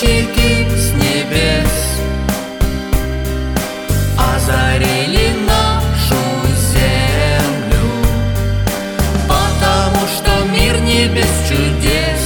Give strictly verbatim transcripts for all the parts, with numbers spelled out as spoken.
лучики с небес озарили нашу землю, потому что мир не без чудес.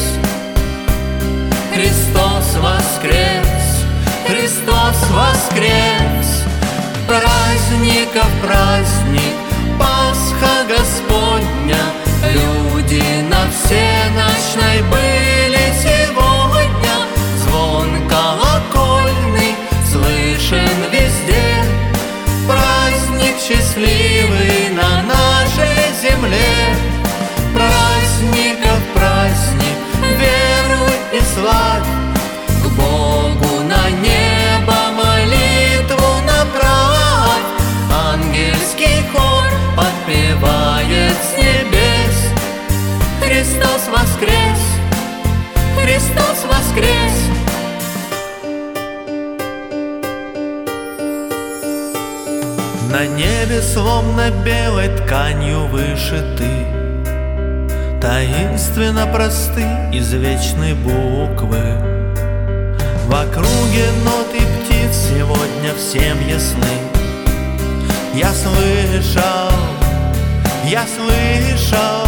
Христос воскрес, Христос воскрес, праздников праздник, Пасха Господня. Люди на всенощной были сегодня, звон колокольный слышен везде. Праздник счастливый на нашей земле, праздников праздник, веруй и славь, к Богу на небо молитву направь. Ангельский хор подпевает с небес: Христос воскрес, Христос воскрес. На небе словно белой тканью вышиты, таинственно просты извечные буквы. В округе нот и птиц сегодня всем ясны. Я слышал, я слышал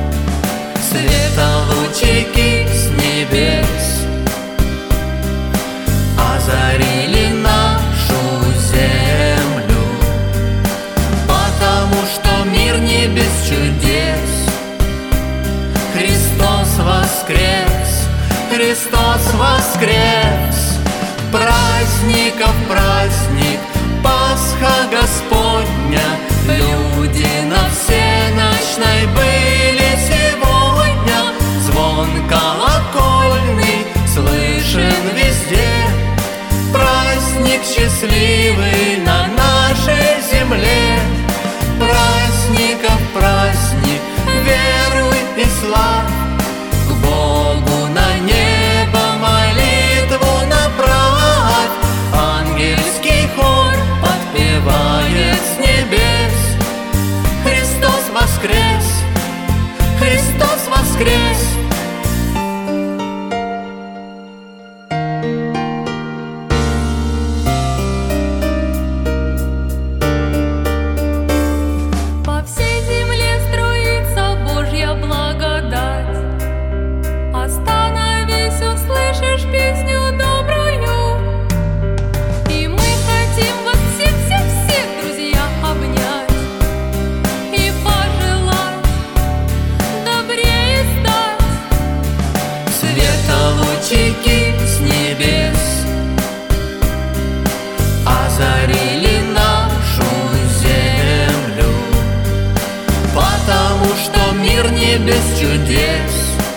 светолучики с небес озарили нашу землю, потому что мир не без чудес. Христос воскрес, Христос воскрес, праздников праздник, Пасха Господня. Люди на всенощной были сегодня, звон колокольный слышен везде. Праздник счастливый на нашей земле, праздников праздник, веруй и славь, к Богу на небо молитву направь. Ангельский хор подпевает с небес: Христос воскрес, Христос воскрес. По всей земле струится Божья благодать. Остановись, услышишь песню добрую, и мы хотим вас всех-всех-всех, друзья, обнять и пожелать добрее стать. Светолучики с небес озарили нашу землю, потому что мир не без чудес.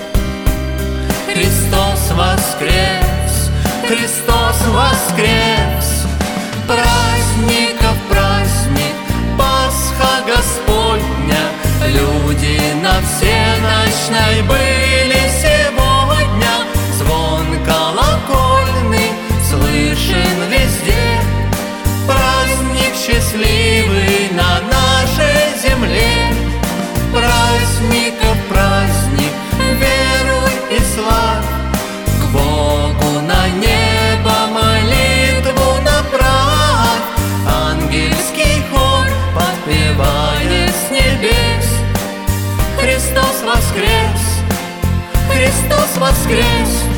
Христос воскрес, Христос воскрес, праздников праздник, Пасха Господня. Люди на всенощной были сегодня, звон колокольный слышен везде. Праздник счастливый на нашей земле, праздников праздник, веруй и славь, к Богу на небо молитву направь. Ангельский хор подпевает с небес: Христос воскрес, Христос воскрес.